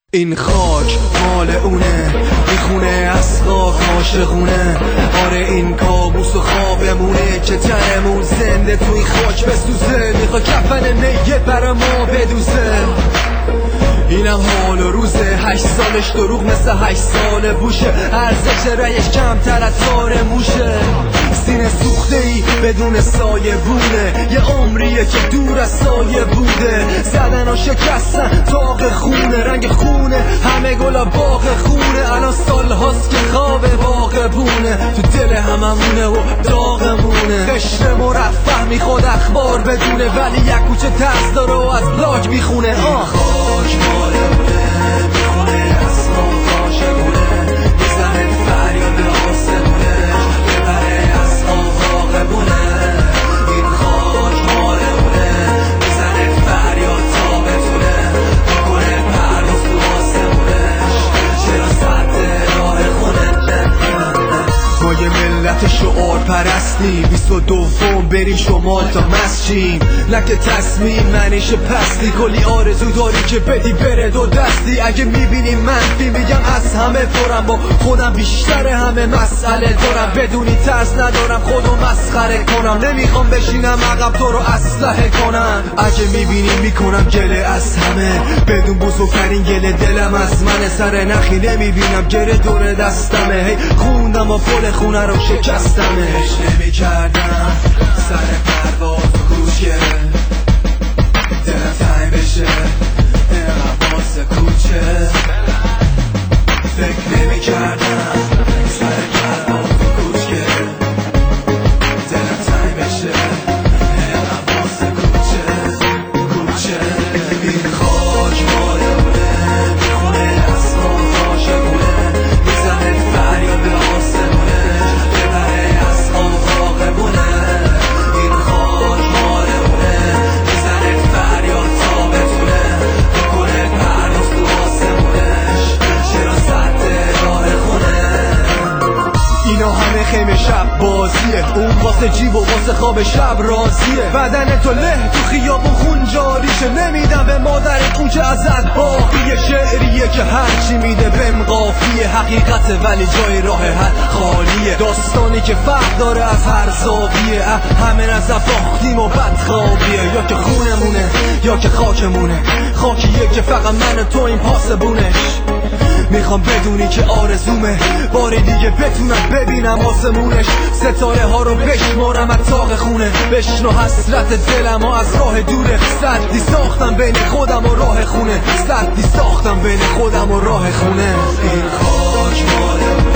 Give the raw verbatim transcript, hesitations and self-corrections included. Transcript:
این خاک مال اونه، میخونه از خاک عاشقونه. آره این کابوس و خوابمونه که تنمون زنده توی خاک بسوزه. میخوا کفن نیه برا ما بدوزه. اینم حال و روزه، هشت سالش دروغ مثل هشت سال بوشه. ارزش رایش کمتر از تار موشه. سینه سوخته ای بدون سایه بونه، یه عمریه که دور از سایه بوده. زدن و شکستن تاق خونه، رنگ خونه همه گلا باغ خونه. الان سال هاست که خواب باغ بونه، تو دل هممونه و داغمونه. قشر مرفه میخواد اخبار بدونه، ولی یک کوچه ترس داره و از بلاگ میخونه. آه خاک مالونه، میخونه از خواب عاشقونه. میزنه فریاد به آسمونه، ببره از خواب باغبونه. این خاک مالونه، میزنه فریاد تا بتونه بکنه پرواز تو آسمونش. چرا سد راه خونه ما یه ملت شعار پرستی، بیست و دوم بریم شمال تا مسجیم. لکه تصمیم منیش پستی، کلی آرزو داری که بدی بره دو دستی. اگه میبینی منفی میگم از همه پرم، با خودم بیشتر همه مسئله دارم. بدونی ترس ندارم خودو مسخره کنم، نمیخوام بشینم عقب تو رو اسلحه کنم. اگه میبینی میکنم گله از همه، بدون بزرگترین گله دلم از من. سر نخی نمیبینم گره دور دستمه، هی خوندم و پل خونه رو شکستمش. نمیکردم سر پرواز گوش گره، دلم تنگ بشه دلم واسه کوچه. فکر نمیکردم سر پرواز گوش گره، دلم تنگ بشه دلم واسه کوچه کوچه. این خاک مالونه، میخونه از خواب عاشقونه. میزنه فریاد به آسمونه، ببره از خواب باغبونه. این خاک مالونه، میزنه فریاد تا بتونه بکنه پرواز تو آسمونش. چرا سد راه خونه اینا همه خیمه شب بازیه، اون واسه جیب و واسه خواب شب رازیه. بدن تو له تو خیابون خون جاریشه، نمیدم به مادرت اون که ازت باقیه. شعریه که هرچی میده بهم قافیه، حقیقته ولی جای راه حل خالیه. داستانی که فرق داره از هر زاویه، همه نزد باختیم و بدخوابیه. یا که خونمونه یا که خاکمونه، خاکیه که فقط من و تو این پاسبونش. میخوام بدونی که آرزومه بار دیگه بتونم ببینم آسمونش. ستاره ها رو بشمارم از تاق خونه، بشنو حسرت دلم ها از راه دوره. سدی ساختم بین خودم و راه خونه، سدی ساختم بین خودم و راه خونه. این خاک مال